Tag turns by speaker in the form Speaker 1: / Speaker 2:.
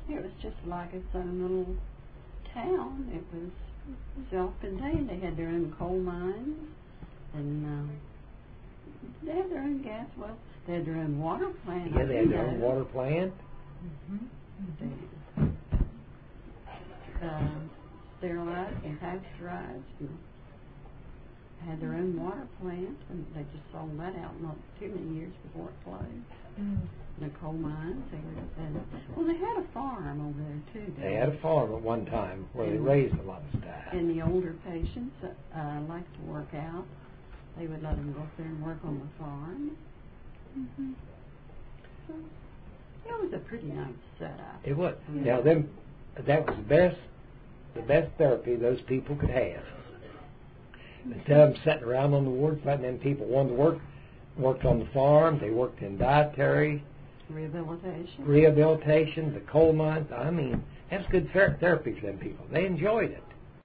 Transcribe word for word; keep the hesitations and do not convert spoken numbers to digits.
Speaker 1: It was just like its own little town. It was self-contained. They had their own coal mines, and um, they had their own gas wells. They had their own water plant.
Speaker 2: Yeah, they had their own water plant.
Speaker 1: Mm-hmm. They uh, sterilized and pasteurized, and had their own water plant, and they just sold that out not too many years before it closed. Mm. The coal mines, they were, and, well, they had a farm over there too.
Speaker 2: They had a farm at one time where and, they raised a lot of stuff.
Speaker 1: And the older patients uh, liked to work out. They would let them go up there and work on the farm. Mm-hmm. So it was a pretty nice setup.
Speaker 2: It was. Mm-hmm. Now, them, that was the best, the best therapy those people could have. Instead of them sitting around on the ward, letting them people wanted to work, worked on the farm. They worked in dietary
Speaker 1: rehabilitation,
Speaker 2: rehabilitation, the coal mines. I mean, that's good ther- therapy for them people. They enjoyed it.